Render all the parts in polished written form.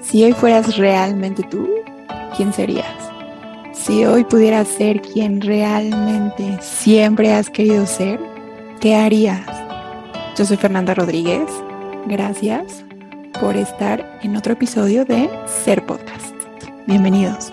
Si hoy fueras realmente tú, ¿quién serías? Si hoy pudieras ser quien realmente siempre has querido ser, ¿qué harías? Yo soy Fernanda Rodríguez. Gracias por estar en otro episodio de Ser Podcast. Bienvenidos.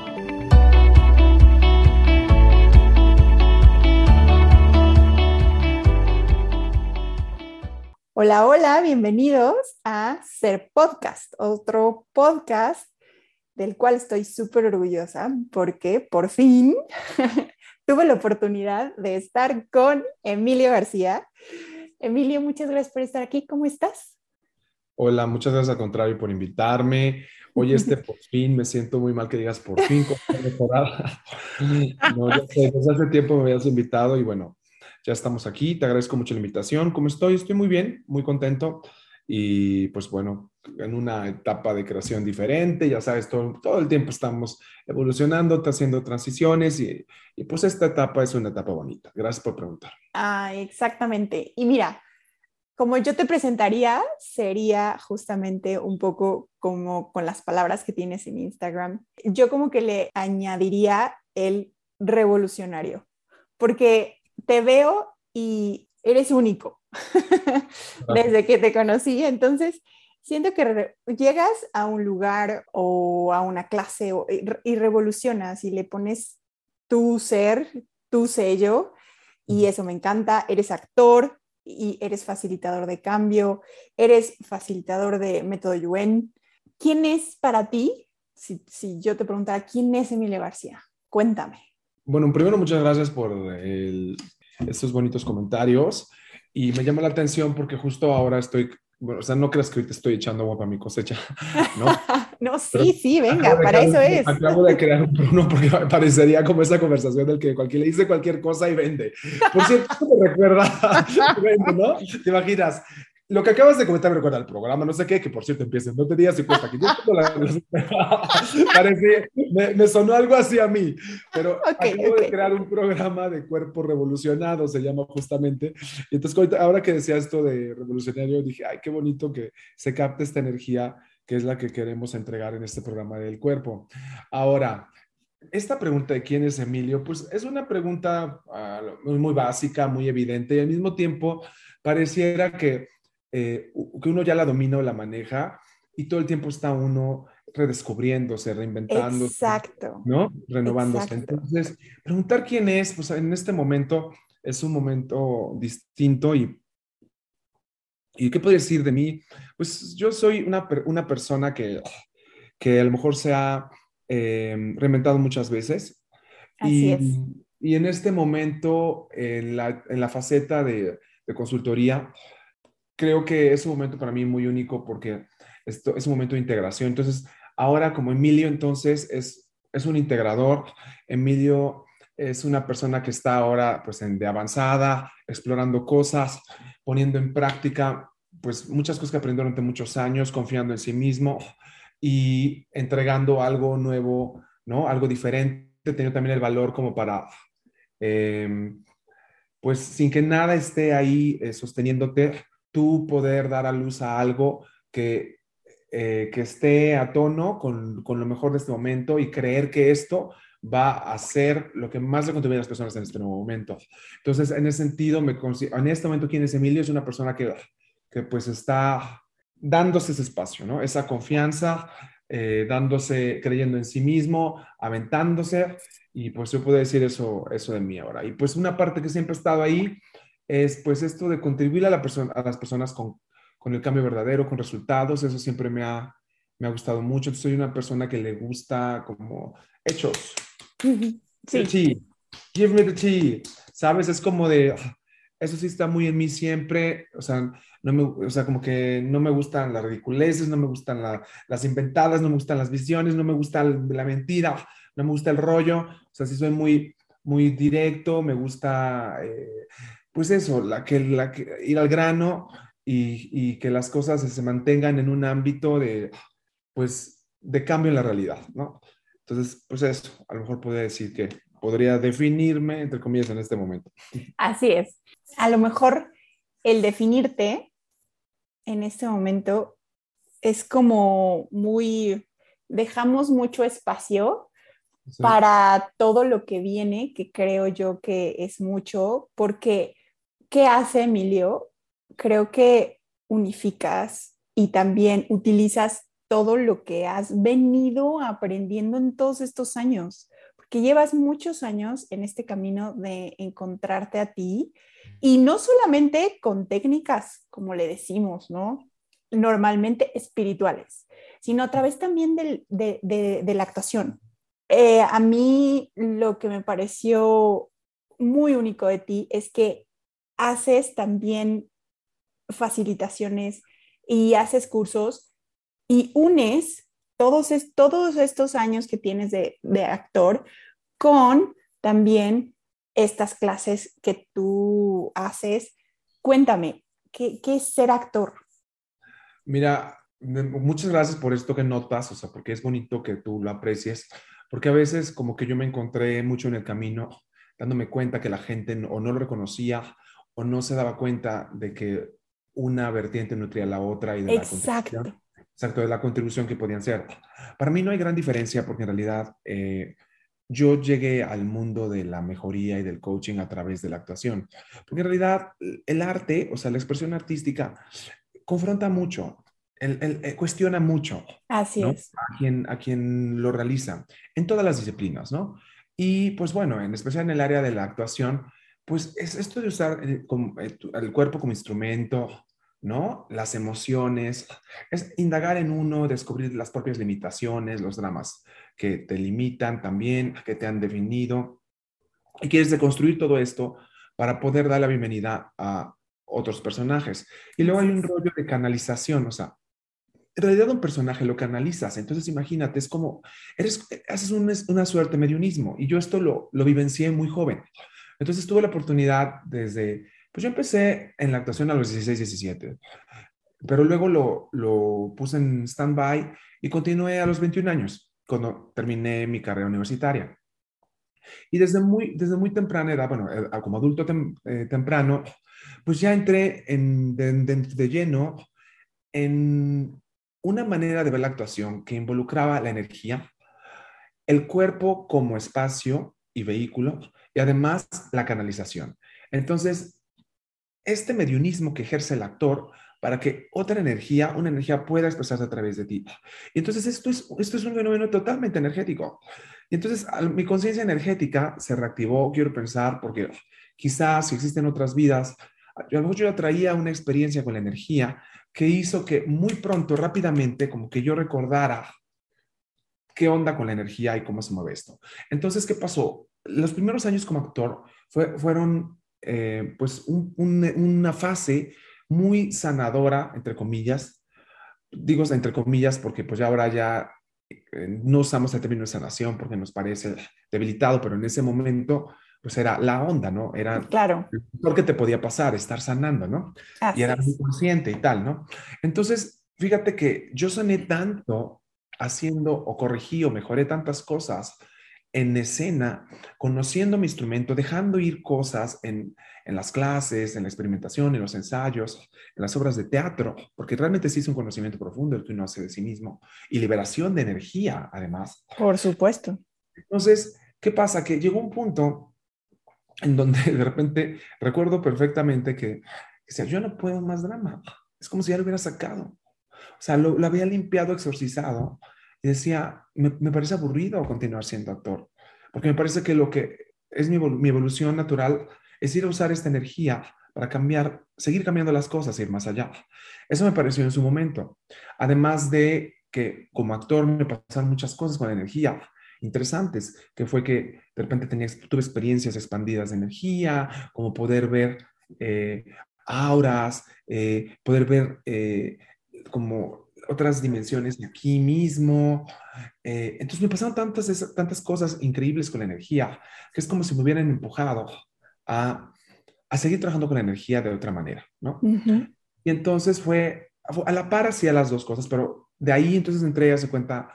Hola, hola, bienvenidos a Ser Podcast, otro podcast del cual estoy súper orgullosa porque por fin tuve la oportunidad de estar con Emilio García. Emilio, muchas gracias por estar aquí. ¿Cómo estás? Hola, muchas gracias al contrario por invitarme. Oye, por fin, me siento muy mal que digas por fin, con esta temporada. No, ya sé, desde hace tiempo me habías invitado y bueno, ya estamos aquí. Te agradezco mucho la invitación. ¿Cómo estoy? Estoy muy bien, muy contento y pues bueno, en una etapa de creación diferente, ya sabes, todo el tiempo estamos evolucionando, haciendo transiciones y pues esta etapa es una etapa bonita. Gracias por preguntar. Exactamente. Y mira, como yo te presentaría, sería justamente un poco como con las palabras que tienes en Instagram. Yo como que le añadiría el revolucionario, porque te veo y eres único desde que te conocí. Entonces, siento que llegas a un lugar o a una clase y revolucionas y le pones tu ser, tu sello, y eso me encanta. Eres actor y eres facilitador de cambio, eres facilitador de método Yuen. ¿Quién es para ti? Si yo te preguntara, ¿quién es Emilio García? Cuéntame. Bueno, primero muchas gracias por estos bonitos comentarios y me llama la atención porque justo ahora estoy, bueno, o sea, no creas que ahorita estoy echando agua para mi cosecha, ¿no? No, Pero sí, sí, venga, para eso es. acabo de crear un uno porque parecería como esa conversación del que cualquiera le dice cualquier cosa y vende. Por cierto, esto me recuerda, vende, ¿no? Te imaginas, lo que acabas de comentar me recuerda al programa, no sé qué, que por cierto empieza, no te digas si cuesta 500 dólares. Parece, me sonó algo así a mí, pero Ok, acabo ok. de crear un programa de cuerpo revolucionado, se llama justamente. Y entonces, ahora que decía esto de revolucionario, dije, ay, qué bonito que se capte esta energía que es la que queremos entregar en este programa del cuerpo. Ahora, esta pregunta de quién es Emilio, pues es una pregunta muy básica, muy evidente, y al mismo tiempo pareciera que uno ya la domina o la maneja, y todo el tiempo está uno redescubriéndose, reinventándose, Exacto, ¿no? Renovándose. exacto. Entonces, preguntar quién es, pues en este momento es un momento distinto ¿y qué puedo decir de mí? Pues yo soy una persona que a lo mejor se ha reinventado muchas veces Así y, es. y en este momento, en la faceta de consultoría, creo que es un momento para mí muy único porque esto es un momento de integración. Entonces, ahora como Emilio, entonces es un integrador. Emilio es una persona que está ahora pues de avanzada, explorando cosas, poniendo en práctica pues muchas cosas que aprendió durante muchos años, confiando en sí mismo y entregando algo nuevo, ¿no? Algo diferente, teniendo también el valor como para eh, pues sin que nada esté ahí sosteniéndote, tú poder dar a luz a algo que esté a tono con lo mejor de este momento y creer que esto va a ser lo que más le contribuye a las personas en este nuevo momento. Entonces, en ese sentido, en este momento, ¿quién es Emilio? Es una persona que pues está dándose ese espacio, ¿no? Esa confianza, dándose, creyendo en sí mismo, aventándose y pues yo puedo decir eso de mí ahora. Y pues una parte que siempre ha estado ahí es pues esto de contribuir a las personas con el cambio verdadero, con resultados. Eso siempre me ha gustado mucho. Soy una persona que le gusta como hechos. El Sí, tea, give me the tea. ¿Sabes? Es como de, eso sí está muy en mí siempre. O sea, o sea, como que no me gustan las ridiculeces, no me gustan las inventadas, no me gustan las visiones, no me gusta la mentira, no me gusta el rollo. O sea, sí soy muy directo, me gusta, pues eso, ir al grano y que las cosas se mantengan en un ámbito pues, de cambio en la realidad, ¿no? Entonces, pues eso, a lo mejor podría decir que podría definirme, entre comillas, en este momento. así es. A lo mejor el definirte en este momento es como muy, dejamos mucho espacio Sí. para todo lo que viene, que creo yo que es mucho, porque ¿qué hace Emilio? Creo que unificas y también utilizas todo lo que has venido aprendiendo en todos estos años, porque llevas muchos años en este camino de encontrarte a ti y no solamente con técnicas, como le decimos, ¿no? Normalmente espirituales, sino a través también de la actuación. A mí lo que me pareció muy único de ti es que haces también facilitaciones y haces cursos y unes todos estos años que tienes de actor con también estas clases que tú haces. Cuéntame, ¿qué es ser actor? Mira, muchas gracias por esto que notas, o sea, porque es bonito que tú lo aprecies, porque a veces como que yo me encontré mucho en el camino, dándome cuenta que la gente o no lo reconocía o no se daba cuenta de que una vertiente nutría a la otra y de la Exacto, contribución, exacto, de la contribución que podían ser. Para mí no hay gran diferencia porque en realidad yo llegué al mundo de la mejoría y del coaching a través de la actuación, porque en realidad el arte, o sea, la expresión artística, confronta mucho, cuestiona mucho, así ¿no? es. A quien lo realiza, en todas las disciplinas, ¿no? Y pues bueno, en especial en el área de la actuación, pues es esto de usar el cuerpo como instrumento, ¿no? Las emociones, es indagar en uno, descubrir las propias limitaciones, los dramas que te limitan también, que te han definido, y quieres deconstruir todo esto para poder dar la bienvenida a otros personajes. Y luego hay Así un es. rollo de canalización, o sea, en realidad un personaje lo canalizas, entonces imagínate, es como, haces una suerte mediunismo, y yo esto lo vivencié muy joven. Entonces tuve la oportunidad pues yo empecé en la actuación a los 16, 17, pero luego lo puse en stand-by y continué a los 21 años, cuando terminé mi carrera universitaria. Y desde muy temprana edad, bueno, como adulto temprano, pues ya entré de lleno en una manera de ver la actuación que involucraba la energía, el cuerpo como espacio y vehículo, y además la canalización. Entonces, este mediunismo que ejerce el actor para que otra energía, una energía pueda expresarse a través de ti. Y entonces esto es un fenómeno totalmente energético. Y entonces mi conciencia energética se reactivó, quiero pensar, porque quizás si existen otras vidas, a lo mejor yo ya traía una experiencia con la energía que hizo que muy pronto, rápidamente, como que yo recordara qué onda con la energía y cómo se mueve esto. Entonces, ¿qué pasó? Los primeros años como actor fueron pues una fase muy sanadora, entre comillas. Digo entre comillas porque pues ya ahora ya no usamos el término de sanación porque nos parece debilitado, pero en ese momento pues era la onda, ¿no? Era Claro, lo mejor que te podía pasar, estar sanando, ¿no? Y así era muy es. consciente y tal, ¿no? Entonces, fíjate que yo sané tanto haciendo o corregí o mejoré tantas cosas en escena, conociendo mi instrumento, dejando ir cosas en las clases, en la experimentación, en los ensayos, en las obras de teatro, porque realmente sí es un conocimiento profundo el que uno hace de sí mismo y liberación de energía, además. Por supuesto. Entonces, ¿qué pasa? Que llegó un punto en donde de repente recuerdo perfectamente que decía, yo no puedo más drama. Es como si ya lo hubiera sacado. O sea, lo había limpiado, exorcizado y decía, me parece aburrido continuar siendo actor, porque me parece que lo que es mi evolución natural es ir a usar esta energía para cambiar, seguir cambiando las cosas, ir más allá. Eso me pareció en su momento. Además de que como actor me pasaron muchas cosas con la energía interesantes, que fue que de repente tuve experiencias expandidas de energía, como poder ver auras, poder ver como otras dimensiones de aquí mismo. Entonces me pasaron tantas cosas increíbles con la energía, que es como si me hubieran empujado a, a seguir trabajando con la energía de otra manera, ¿no? Ujú. Y entonces fue a la par hacía las dos cosas, pero de ahí entonces entré, a se cuenta,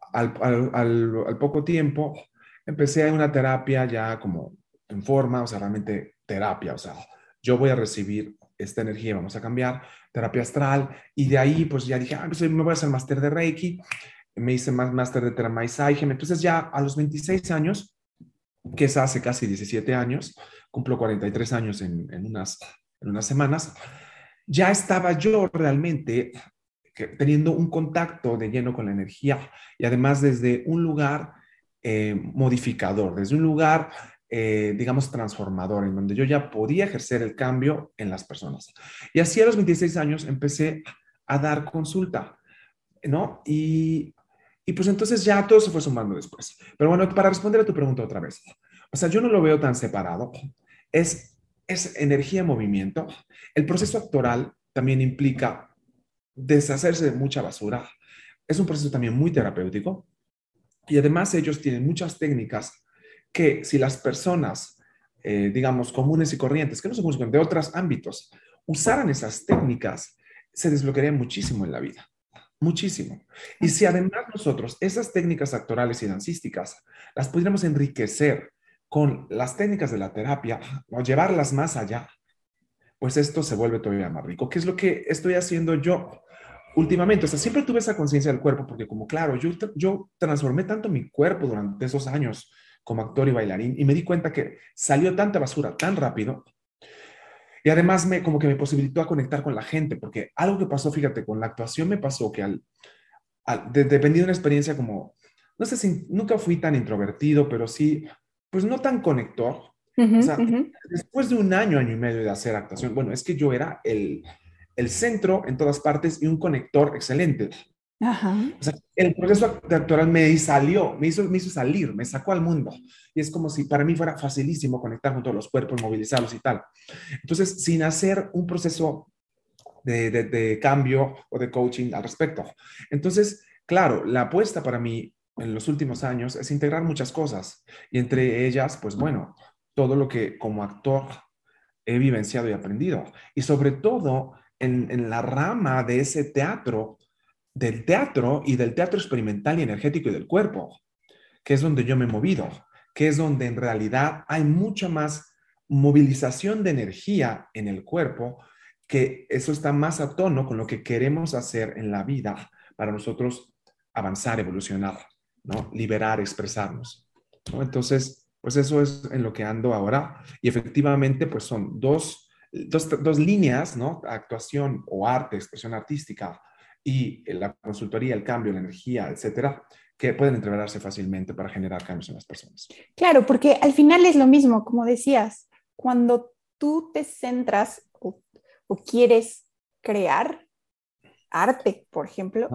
al poco tiempo, empecé una terapia ya como en forma, o sea, realmente terapia, o sea, yo voy a recibir esta energía, vamos a cambiar, terapia astral, y de ahí pues ya dije, pues me voy a hacer máster de Reiki, me hice más máster de Teramaysaigem, entonces ya a los 26 años, que es hace casi 17 años, cumplo 43 años en unas semanas, ya estaba yo realmente teniendo un contacto de lleno con la energía y además desde un lugar modificador, desde un lugar, digamos, transformador, en donde yo ya podía ejercer el cambio en las personas. Y así a los 26 años empecé a dar consulta, ¿no? Y pues entonces ya todo se fue sumando después. Pero bueno, para responder a tu pregunta otra vez, o sea, yo no lo veo tan separado. Es energía en movimiento. El proceso actoral también implica deshacerse de mucha basura. Es un proceso también muy terapéutico y además ellos tienen muchas técnicas que si las personas, digamos, comunes y corrientes, que no son comunes, de otros ámbitos, usaran esas técnicas, se desbloquearía muchísimo en la vida. Muchísimo. Y si además nosotros esas técnicas actorales y dancísticas las pudiéramos enriquecer con las técnicas de la terapia o llevarlas más allá, pues esto se vuelve todavía más rico. ¿Qué es lo que estoy haciendo yo últimamente? O sea, siempre tuve esa conciencia del cuerpo, porque como claro, yo transformé tanto mi cuerpo durante esos años como actor y bailarín y me di cuenta que salió tanta basura tan rápido y además como que me posibilitó a conectar con la gente, porque algo que pasó, fíjate, con la actuación me pasó que dependí de una experiencia como, no sé si nunca fui tan introvertido, pero sí, pues no tan conector. O Ujú, sea, ujú. después de un año, año y medio de hacer actuación, bueno, es que yo era el centro en todas partes y un conector excelente. Ajá. O sea, el proceso actoral me hizo salir, me sacó al mundo. Y es como si para mí fuera facilísimo conectar con todos los cuerpos, movilizarlos y tal. Entonces, sin hacer un proceso de cambio o de coaching al respecto. Entonces, claro, la apuesta para mí en los últimos años es integrar muchas cosas y entre ellas, pues bueno, todo lo que como actor he vivenciado y aprendido. Y sobre todo en la rama de ese teatro, del teatro y del teatro experimental y energético y del cuerpo, que es donde yo me he movido, que es donde en realidad hay mucha más movilización de energía en el cuerpo, que eso está más a tono con lo que queremos hacer en la vida para nosotros avanzar, evolucionar, ¿no? Liberar, expresarnos, ¿no? Entonces, pues eso es en lo que ando ahora y efectivamente pues son dos líneas, ¿no? Actuación o arte, expresión artística y la consultoría, el cambio, la energía, etcétera, que pueden entreverarse fácilmente para generar cambios en las personas. Claro, porque al final es lo mismo, como decías, cuando tú te centras o quieres crear arte, por ejemplo,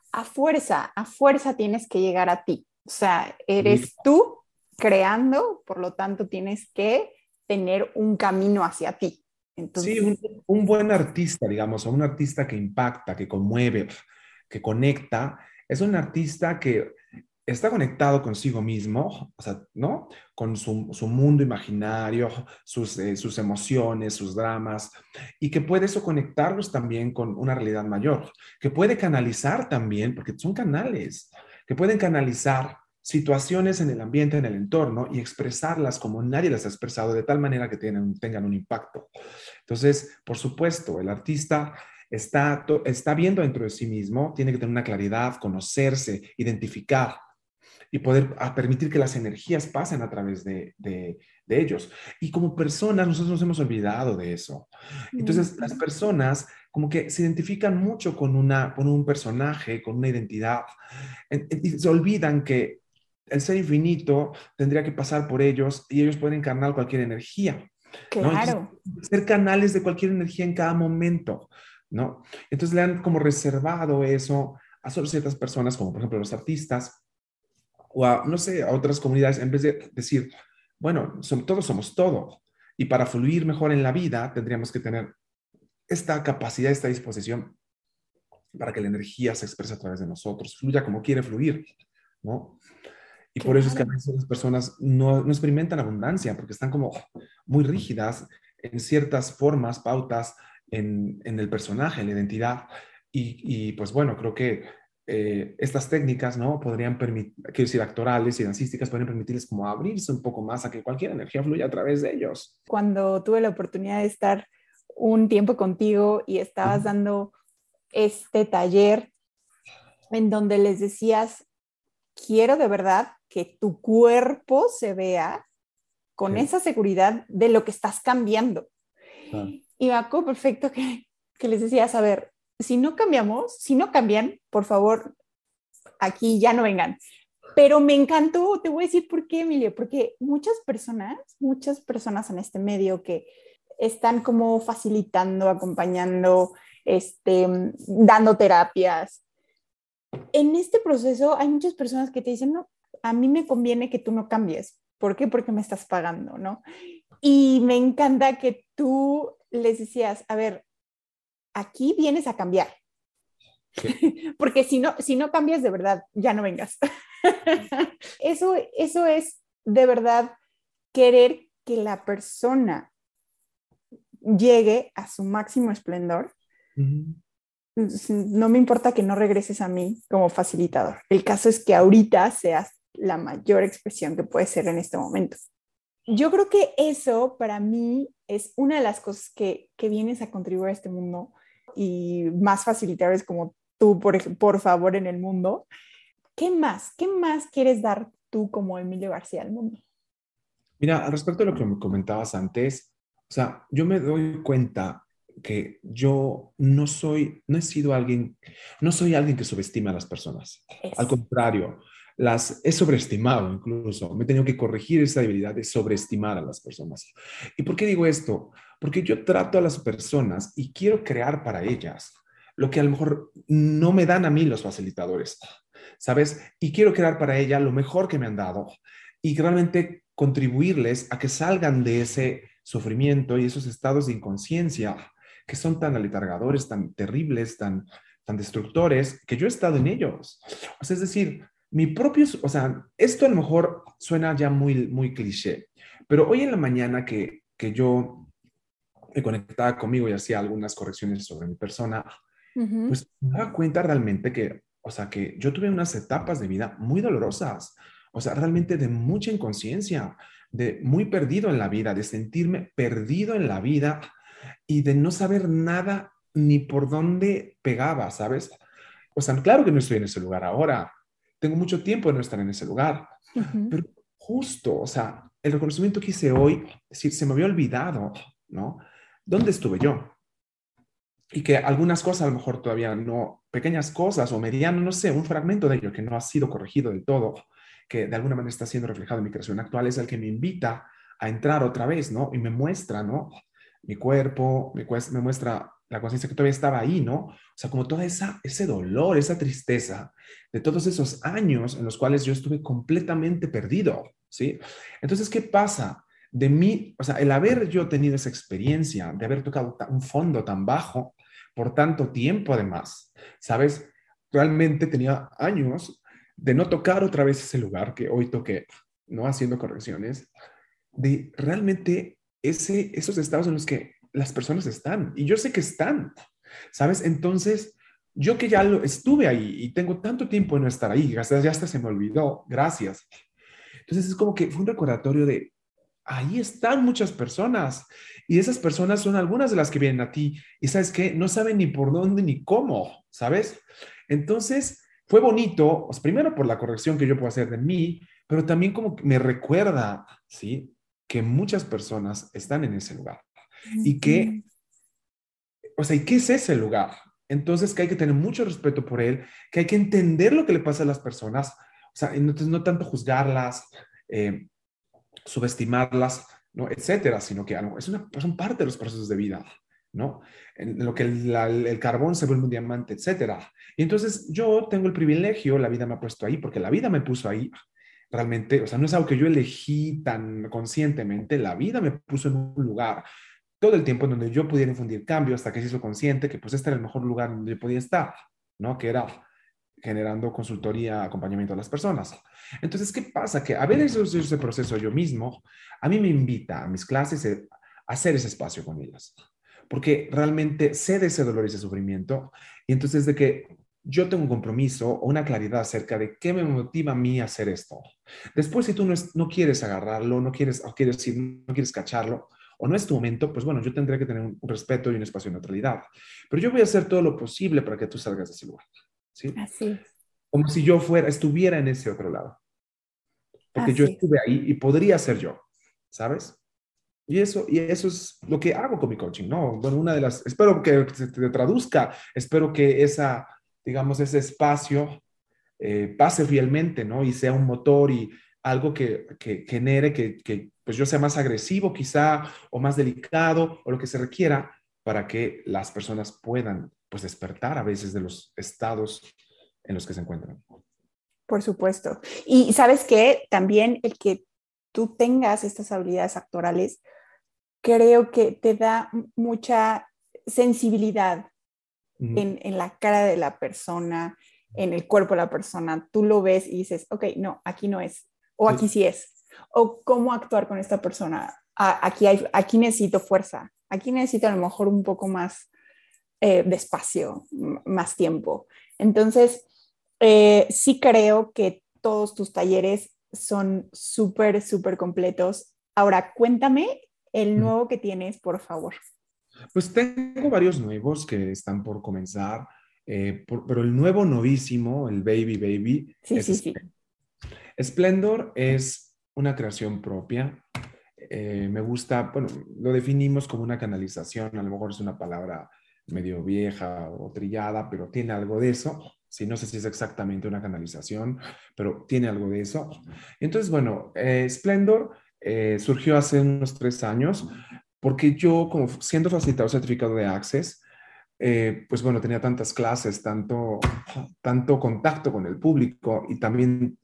a fuerza tienes que llegar a ti. O sea, Sí, eres tú creando, por lo tanto tienes que tener un camino hacia ti. sí, Entonces, un buen artista, digamos, o un artista que impacta, que conmueve, que conecta, es un artista que está conectado consigo mismo, o sea, ¿no? Con su mundo imaginario, sus emociones, sus dramas, y que puede eso conectarlos también con una realidad mayor, que puede canalizar también, porque son canales, que pueden canalizar situaciones en el ambiente, en el entorno, y expresarlas como nadie las ha expresado, de tal manera que tengan un impacto. Entonces, por supuesto, el artista está viendo dentro de sí mismo, tiene que tener una claridad, conocerse, identificar y poder permitir que las energías pasen a través de ellos. Y como personas, nosotros nos hemos olvidado de eso. Entonces, las personas como que se identifican mucho con un personaje, con una identidad, y se olvidan que el ser infinito tendría que pasar por ellos y ellos pueden encarnar cualquier energía, ¿no? Entonces, claro. ser canales de cualquier energía en cada momento, ¿no? Entonces le han como reservado eso a solo ciertas personas, como por ejemplo los artistas, o a, no sé, a otras comunidades, en vez de decir, bueno, todos somos todo. Y para fluir mejor en la vida, tendríamos que tener esta capacidad, esta disposición para que la energía se exprese a través de nosotros, fluya como quiere fluir, ¿no? Y por eso es que a Claro. veces las personas no experimentan abundancia, porque están como muy rígidas en ciertas formas, pautas en el personaje, en la identidad. Pues bueno, creo que estas técnicas, ¿no? Podrían permitir, quiero decir, actorales y dancísticas, podrían permitirles como abrirse un poco más a que cualquier energía fluya a través de ellos. Cuando tuve la oportunidad de estar un tiempo contigo y estabas Ujú. dando este taller en donde les decías, quiero de verdad que tu cuerpo se vea con Sí, esa seguridad de lo que estás cambiando. claro. Y me acuerdo perfecto que les decías, a ver, si no cambiamos, si no cambian, por favor, aquí ya no vengan. Pero me encantó, te voy a decir por qué, Emilio, porque muchas personas en este medio que están como facilitando, acompañando, dando terapias. En este proceso hay muchas personas que te dicen, no, a mí me conviene que tú no cambies. ¿Por qué? Porque me estás pagando, ¿no? Y me encanta que tú les decías, a ver, aquí vienes a cambiar, Sí. porque si no cambias de verdad, ya no vengas. Eso es de verdad querer que la persona llegue a su máximo esplendor. Ujú. No me importa que no regreses a mí como facilitador. El caso es que ahorita seas la mayor expresión que puede ser en este momento. Yo creo que eso para mí es una de las cosas que vienes a contribuir a este mundo y más facilitadores como tú, por favor, en el mundo. ¿Qué más? ¿Qué más quieres dar tú como Emilio García al mundo? Mira, al respecto de lo que me comentabas antes, o sea, yo me doy cuenta que yo no he sido alguien, no soy alguien que subestima a las personas. Al Eso. contrario, las he sobreestimado incluso. Me he tenido que corregir esa debilidad de sobreestimar a las personas. ¿Y por qué digo esto? Porque yo trato a las personas y quiero crear para ellas lo que a lo mejor no me dan a mí los facilitadores, ¿sabes? Y quiero crear para ella lo mejor que me han dado y realmente contribuirles a que salgan de ese sufrimiento y esos estados de inconsciencia que son tan aletargadores, tan terribles, tan destructores, que yo he estado en ellos. O sea, es decir, mi propio, o sea, esto a lo mejor suena ya muy cliché, pero hoy en la mañana que yo me conectaba conmigo y hacía algunas correcciones sobre mi persona, Ujú. pues me daba cuenta realmente que, o sea, que yo tuve unas etapas de vida muy dolorosas, o sea, realmente de mucha inconsciencia, de muy perdido en la vida, de sentirme perdido en la vida y de no saber nada ni por dónde pegaba, ¿sabes? O sea, claro que no estoy en ese lugar ahora, tengo mucho tiempo de no estar en ese lugar, Ujú. pero justo, o sea, el reconocimiento que hice hoy, es decir, se me había olvidado, ¿no? ¿Dónde estuve yo? Y que algunas cosas a lo mejor todavía no, pequeñas cosas o mediano, no sé, un fragmento de ello que no ha sido corregido del todo, que de alguna manera está siendo reflejado en mi creación actual, es el que me invita a entrar otra vez, ¿no? Y me muestra, ¿no? Mi cuerpo, me muestra la conciencia que todavía estaba ahí, ¿no? O sea, como toda ese dolor, esa tristeza de todos esos años en los cuales yo estuve completamente perdido, ¿sí? Entonces, ¿qué pasa? De mí, o sea, el haber yo tenido esa experiencia, de haber tocado un fondo tan bajo, por tanto tiempo además, ¿sabes? Realmente tenía años de no tocar otra vez ese lugar que hoy toqué, no haciendo correcciones, de realmente esos estados en los que las personas están, y yo sé que están, ¿sabes? Entonces, yo que ya estuve ahí y tengo tanto tiempo de no estar ahí, ya hasta se me olvidó, gracias. Entonces es como que fue un recordatorio de, ahí están muchas personas y esas personas son algunas de las que vienen a ti y sabes qué, no saben ni por dónde ni cómo, ¿sabes? Entonces fue bonito, pues, primero por la corrección que yo puedo hacer de mí, pero también como que me recuerda, ¿sí? Que muchas personas están en ese lugar y que, Ujú. o sea, ¿y qué es ese lugar? Entonces que hay que tener mucho respeto por él, que hay que entender lo que le pasa a las personas, o sea, entonces no tanto juzgarlas, eh, subestimarlas, ¿no? Etcétera, sino que son parte de los procesos de vida, ¿no? En lo que el carbón se vuelve un diamante, etcétera. Y entonces yo tengo el privilegio, la vida me ha puesto ahí, porque la vida me puso ahí, realmente, o sea, no es algo que yo elegí tan conscientemente, la vida me puso en un lugar todo el tiempo en donde yo pudiera infundir cambio hasta que se hizo consciente que pues este era el mejor lugar donde yo podía estar, ¿no? Que era generando consultoría, acompañamiento a las personas. Entonces, ¿qué pasa? Que a ver ese proceso yo mismo, a mí me invita a mis clases a hacer ese espacio con ellas, porque realmente sé de ese dolor y ese sufrimiento, y entonces de que yo tengo un compromiso o una claridad acerca de qué me motiva a mí a hacer esto. Después, si tú no quieres agarrarlo, no quieres, o quieres, no quieres cacharlo, o no es tu momento, pues bueno, yo tendré que tener un respeto y un espacio de neutralidad. Pero yo voy a hacer todo lo posible para que tú salgas de ese lugar, ¿sí? Así es, Como si yo estuviera en ese otro lado, porque yo así es. estuve ahí y podría ser yo, ¿sabes? Y eso es lo que hago con mi coaching, ¿no? Bueno, espero que se te traduzca, espero que digamos, ese espacio pase fielmente, ¿no? Y sea un motor y algo que genere que pues yo sea más agresivo quizá o más delicado o lo que se requiera para que las personas puedan pues despertar a veces de los estados en los que se encuentran. Por supuesto. Y sabes que también el que tú tengas estas habilidades actorales, creo que te da mucha sensibilidad Mm, en la cara de la persona, en el cuerpo de la persona. Tú lo ves y dices, ok, no, aquí no es, o aquí sí, sí es, o cómo actuar con esta persona. Aquí necesito fuerza, aquí necesito a lo mejor un poco más de espacio, más tiempo. Entonces, sí creo que todos tus talleres son súper, súper completos. Ahora, cuéntame el mm. nuevo que tienes, por favor. Pues tengo varios nuevos que están por comenzar, pero el nuevo novísimo, el Baby Baby, Sí, es sí, sí. Splendor es una creación propia. Me gusta, bueno, lo definimos como una canalización, a lo mejor es una palabra medio vieja o trillada, pero tiene algo de eso. Sí, no sé si es exactamente una canalización, pero tiene algo de eso. Entonces, bueno, Splendor surgió hace unos 3 años porque yo, como siendo facilitador certificado de Access, pues bueno, tenía tantas clases, tanto contacto con el público y también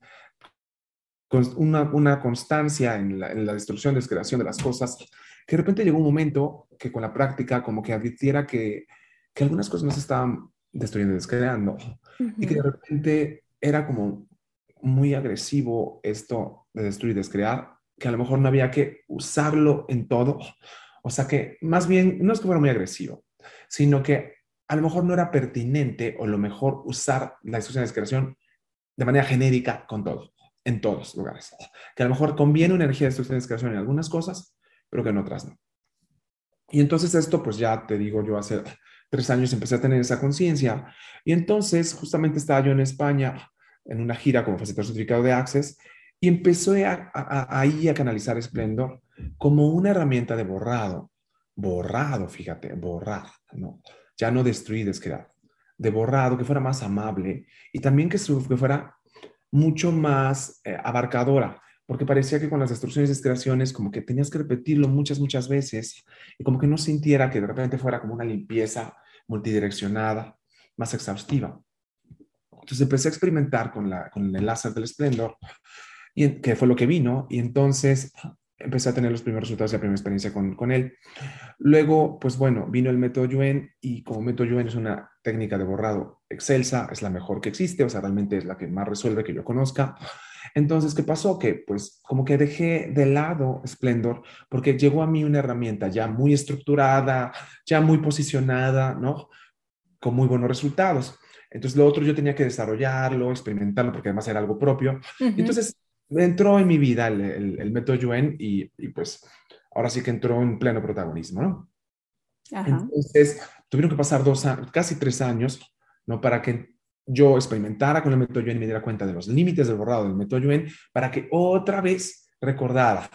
una constancia en la destrucción, descreación de las cosas, que de repente llegó un momento que con la práctica como que advirtiera que algunas cosas no se estaban destruyendo y descreando, y que de Ujú. repente era como muy agresivo esto de destruir y descrear, que a lo mejor no había que usarlo en todo, o sea que más bien no es que fuera muy agresivo, sino que a lo mejor no era pertinente o lo mejor usar la destrucción y descreación de manera genérica con todo, en todos los lugares. Que a lo mejor conviene una energía de destrucción y descreación en algunas cosas, pero que en otras no. Y entonces esto, pues ya te digo, yo hace 3 años empecé a tener esa conciencia. Y entonces justamente estaba yo en España en una gira como facilitador certificado de Access y empecé ahí a canalizar Splendor como una herramienta de borrado, fíjate, borrar, ¿no? Ya no destruir, descrear, de borrado, que fuera más amable y también que fuera mucho más abarcadora, porque parecía que con las destrucciones y descreaciones como que tenías que repetirlo muchas, muchas veces y como que no sintiera que de repente fuera como una limpieza multidireccionada, más exhaustiva. Entonces empecé a experimentar con el láser del esplendor, que fue lo que vino, y entonces empecé a tener los primeros resultados de la primera experiencia con él. Luego, pues bueno, vino el método Yuen y como método Yuen es una técnica de borrado excelsa, es la mejor que existe, o sea, realmente es la que más resuelve que yo conozca. Entonces, ¿qué pasó? Que pues como que dejé de lado Splendor porque llegó a mí una herramienta ya muy estructurada, ya muy posicionada, ¿no? Con muy buenos resultados. Entonces, lo otro yo tenía que desarrollarlo, experimentarlo, porque además era algo propio. Y Ujú. entonces entró en mi vida el método Yuen y pues ahora sí que entró en pleno protagonismo, ¿no? Ajá. Entonces, tuvieron que pasar casi 3 años, ¿no? Para que yo experimentara con el método Yuen y me diera cuenta de los límites del borrado del método Yuen, para que otra vez recordara,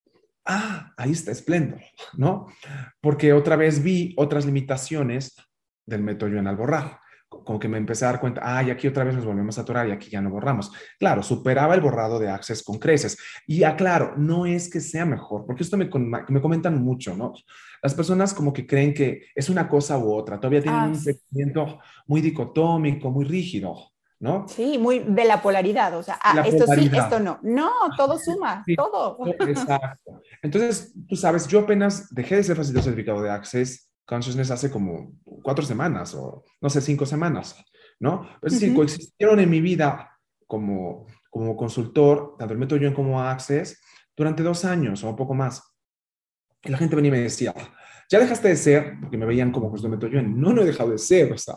ahí está Splendor, ¿no? Porque otra vez vi otras limitaciones del método Yuen al borrar. Como que me empecé a dar cuenta, y aquí otra vez nos volvemos a atorar y aquí ya no borramos. Claro, superaba el borrado de Access con creces. Y aclaro, no es que sea mejor, porque esto me comentan mucho, ¿no? Las personas como que creen que es una cosa u otra, todavía tienen Ah, un pensamiento muy dicotómico, muy rígido, ¿no? sí, muy de la polaridad, o sea, La esto sí, esto polaridad. no. No, todo suma, Sí, todo. exacto. Entonces, tú sabes, yo apenas dejé de ser facilitador certificado de Access Consciousness hace como 4 semanas o no sé, 5 semanas, ¿no? Es decir, Ujú. coexistieron en mi vida como consultor, tanto el método Yuen como Access, durante 2 años o un poco más. Y la gente venía y me decía, ya dejaste de ser, porque me veían como pues, método Yuen. No, no he dejado de ser, o sea,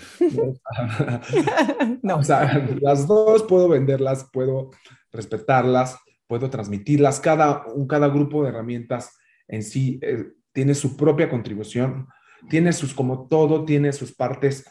o No. sea, las dos puedo venderlas, puedo respetarlas, puedo transmitirlas. Cada grupo de herramientas en sí tiene su propia contribución, tiene sus, como todo, tiene sus partes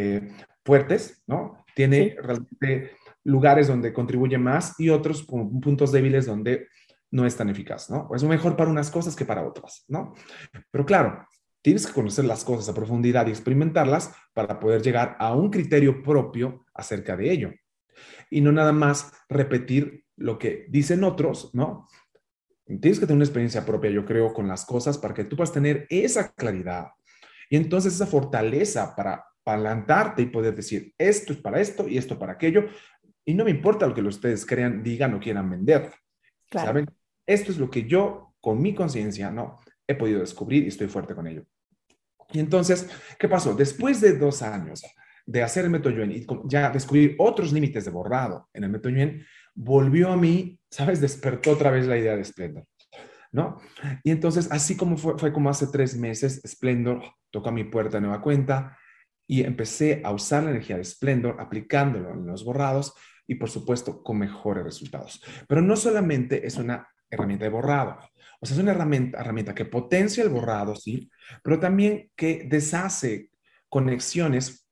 fuertes, ¿no? Tiene Sí. realmente lugares donde contribuye más y otros puntos débiles donde no es tan eficaz, ¿no? Es mejor para unas cosas que para otras, ¿no? Pero claro, tienes que conocer las cosas a profundidad y experimentarlas para poder llegar a un criterio propio acerca de ello. Y no nada más repetir lo que dicen otros, ¿no? Tienes que tener una experiencia propia, yo creo, con las cosas para que tú puedas tener esa claridad y entonces esa fortaleza para plantarte y poder decir, esto es para esto y esto para aquello. Y no me importa lo que ustedes crean, digan o quieran vender. Claro. ¿Saben? Esto es lo que yo, con mi conciencia, ¿no? He podido descubrir y estoy fuerte con ello. Y entonces, ¿qué pasó? Después de 2 años de hacer el método Yuen y ya descubrir otros límites de borrado en el método Yuen, volvió a mí, ¿sabes? Despertó otra vez la idea de Splendor, ¿no? Y entonces, así como fue como hace 3 meses, Splendor tocó a mi puerta de nueva cuenta y empecé a usar la energía de Splendor aplicándolo en los borrados y, por supuesto, con mejores resultados. Pero no solamente es una herramienta de borrado, o sea, es una herramienta que potencia el borrado, sí, pero también que deshace conexiones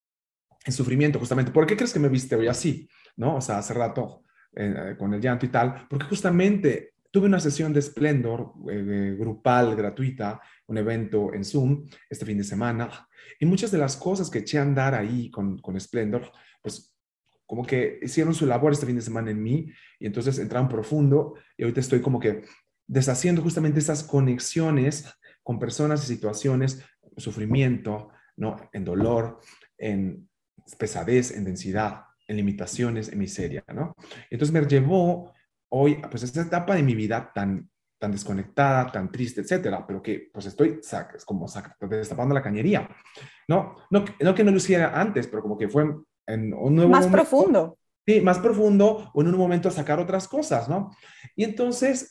en sufrimiento, justamente. ¿Por qué crees que me viste hoy así? ¿No? O sea, hace rato con el llanto y tal, porque justamente tuve una sesión de Splendor grupal, gratuita, un evento en Zoom este fin de semana, y muchas de las cosas que eché a andar ahí con Splendor, pues como que hicieron su labor este fin de semana en mí, y entonces entraron profundo, y ahorita estoy como que deshaciendo justamente esas conexiones con personas y situaciones, sufrimiento, ¿no? En dolor, en pesadez, en densidad, en limitaciones, en miseria, ¿no? Entonces me llevó hoy, pues, a esta etapa de mi vida tan desconectada, tan triste, etcétera, pero que pues estoy es como destapando la cañería, ¿no? No que no lo hiciera antes, pero como que fue en un nuevo Más momento, profundo. sí, más profundo o en un momento a sacar otras cosas, ¿no? Y entonces,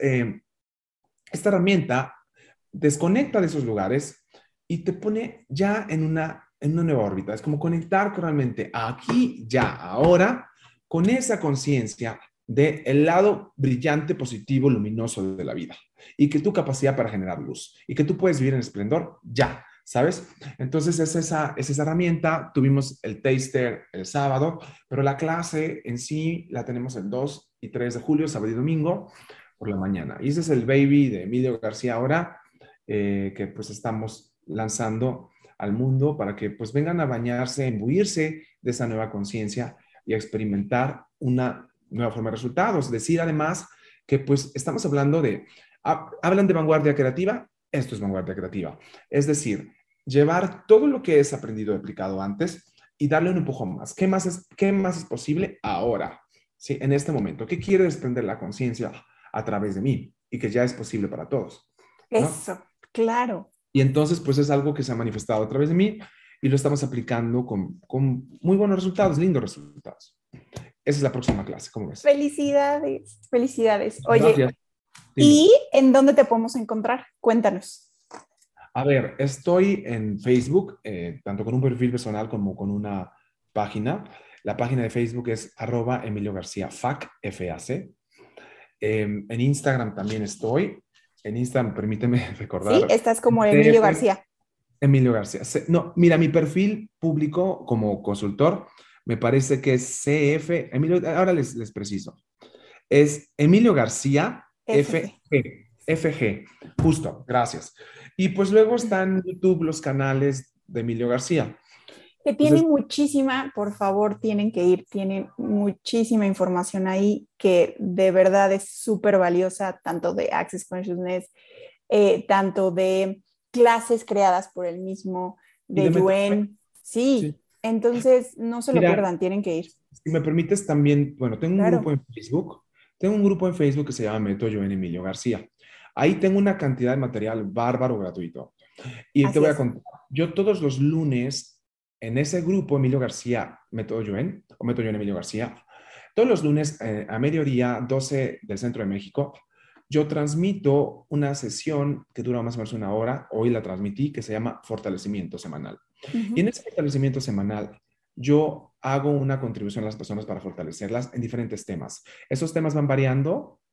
esta herramienta desconecta de esos lugares y te pone ya en una nueva órbita. Es como conectar realmente aquí, ya, ahora, con esa conciencia del lado brillante, positivo, luminoso de la vida y que tu capacidad para generar luz y que tú puedes vivir en esplendor ya, ¿sabes? Entonces es esa herramienta. Tuvimos el taster el sábado, pero la clase en sí la tenemos el 2 y 3 de julio, sábado y domingo por la mañana. Y ese es el baby de Emilio García ahora, que pues estamos lanzando al mundo para que pues vengan a bañarse, a imbuirse de esa nueva conciencia y a experimentar una nueva forma de resultados. Decir además que pues estamos hablando hablan de vanguardia creativa, esto es vanguardia creativa. Es decir, llevar todo lo que es aprendido y aplicado antes y darle un empujón más. ¿Qué más es posible ahora? ¿Sí? En este momento. ¿Qué quiere desprender la conciencia a través de mí y que ya es posible para todos, ¿no? Eso, claro. Y entonces, pues es algo que se ha manifestado a través de mí y lo estamos aplicando con muy buenos resultados, lindos resultados. Esa es la próxima clase, ¿cómo ves? Felicidades, felicidades. Oye, Gracias. Dime. ¿y en dónde te podemos encontrar? Cuéntanos. A ver, estoy en Facebook, tanto con un perfil personal como con una página. La página de Facebook es @Emilio García FAC, F-A-C. En Instagram también estoy. En Instagram, permíteme Sí, recordar, estás como Emilio CF García. Emilio García. No, mira, mi perfil público como consultor me parece que es CF, Emilio, ahora les preciso. Es Emilio García FG. FG, justo, gracias. Y pues luego están en YouTube los canales de Emilio García. Que Entonces, tienen muchísima, por favor, tienen que ir, tienen muchísima información ahí que de verdad es súper valiosa, tanto de Access Consciousness, tanto de clases creadas por el mismo, y de de meter, Yuen. Sí, sí. entonces no se lo Mira, pierdan, tienen que ir. si me permites también, bueno, tengo un grupo Claro, en Facebook. Tengo un grupo en Facebook que se llama Método Yo en Emilio García. Ahí tengo una cantidad de material bárbaro gratuito. Y te así voy a es. contar, yo todos los lunes en ese grupo Emilio García, Método Yuen, o Método Yuen Emilio García, todos los lunes a mediodía, 12 del centro de México, yo transmito una sesión que dura más o menos una hora, hoy la transmití, que se llama Fortalecimiento Semanal. Uh-huh. Y en ese fortalecimiento semanal, yo hago una contribución a las personas para fortalecerlas en diferentes temas. Esos temas van variando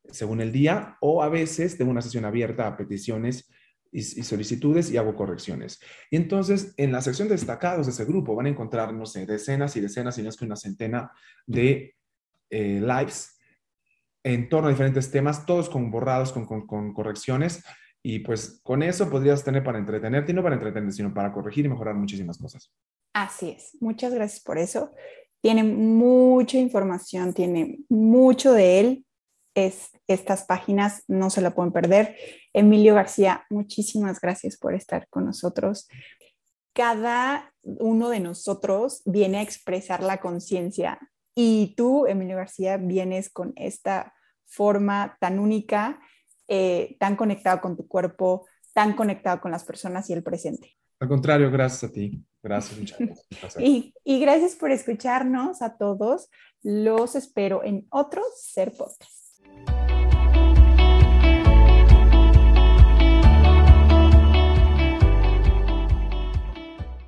según el día, o a veces tengo una sesión abierta a peticiones y solicitudes y hago correcciones. Y entonces, en la sección de destacados de ese grupo van a encontrar, no sé, decenas y decenas, si no es que una centena de lives en torno a diferentes temas, todos con borrados, con correcciones. Y pues con eso podrías tener para entretenerte, y no para entretener, sino para corregir y mejorar muchísimas cosas. Así es. Muchas gracias por eso. Tiene mucha información, tiene mucho de él. Estas páginas no se la pueden perder. Emilio García, muchísimas gracias por estar con nosotros. Cada uno de nosotros viene a expresar la conciencia y tú, Emilio García, vienes con esta forma tan única, tan conectado con tu cuerpo, tan conectado con las personas y el presente. Al contrario, gracias a ti. Gracias, muchas gracias. Un placer. Y gracias por escucharnos a todos. Los espero en otro Ser Podcast.